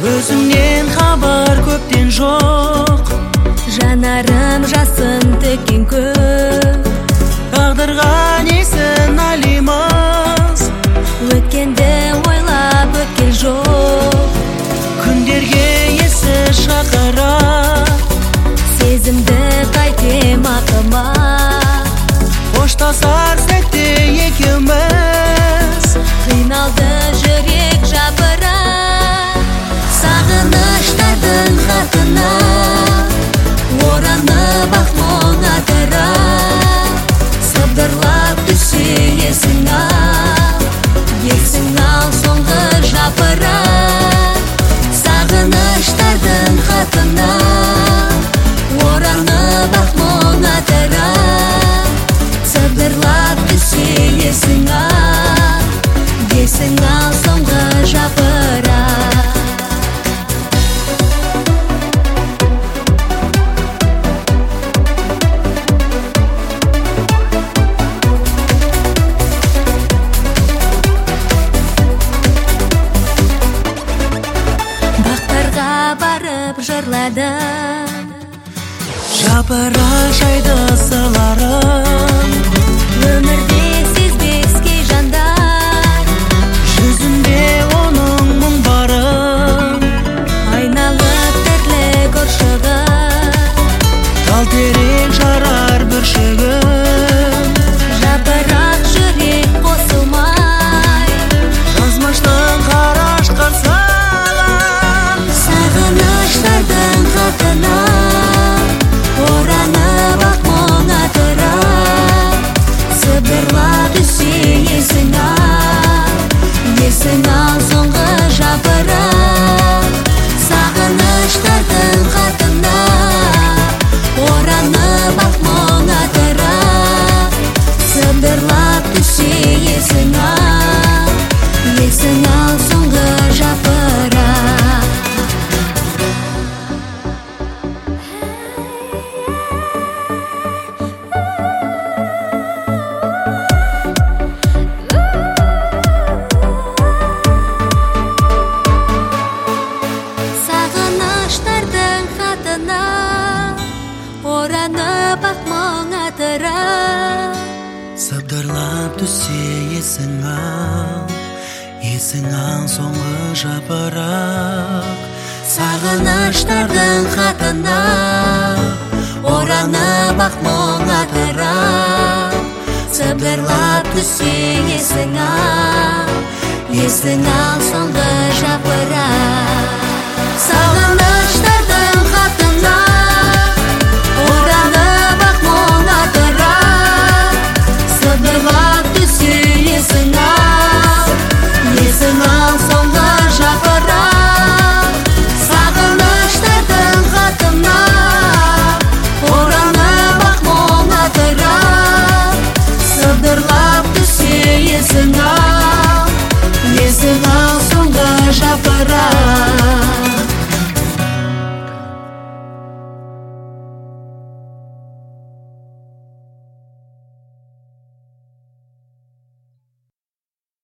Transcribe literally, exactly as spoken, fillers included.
Өзіңнен хабар көптен жоқ, жанарым жасын төккен көп. Тағдырға несін алимыз, Өткенді ойлап өткел жоқ. Күндерге есі шақырып, Сезімді қайтем ақыма. Қоштасар сәтте екеуміз, Қиналды жүрек жапыра. Сағыныштардың хатына оранып ақ мұң атыра. Сыбдырлап түссе есің ал, есің ал соңғы жапыра. Сағыныштардың хатына оранып ақ мұң атыра. Сыбдырлап түссе есің ал, есің ал соңғы жапыра. Бақтарға барып жырладым, жапырақ жайды сыларым. өмірде сезбескей жандар, Жүзінде оның мұң барын, айналып тірлік ұршығы. тал терек жарар бүршігін. Жапырақ жүрек қосылмай, Жазмыштың қараш қарсалам. сағыныштардың хатына оранып ақ мұң атыра. Сыбдырлап түссе есің ал, есің ал соңғы жапыра. Сағыныштардың хатына оранып ақ мұң атыра. Сыбдырлап түссе есің ал, есің ал соңғы жапыра. Сағыныштардың хатына оранып ақ мұң атыра. Сыбдырлап түссе есің ал, есің ал соңғы жапырақ. Сағыныштардың хатына оранып ақ мұң атыра. Сыбдырлап түссе есің ал, есің ал соңғы